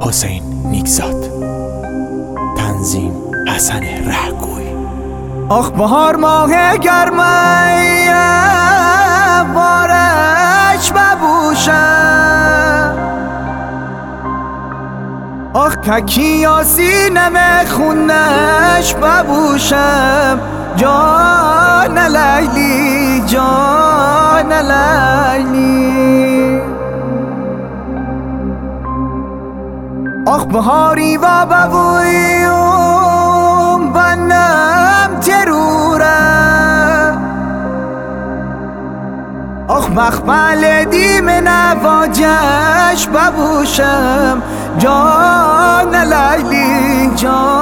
حسین نیکزاد. تنظیم حسن رهگوی. آخ بهار ماه گرمه بارش ببوشم، آخ تکی یا سینم خونش ببوشم. جان لیلی جان لیلی، آخ بهاری و ببویم بنم تروره، آخ مخمل دیم نواجش ببوشم. جان لیلی جان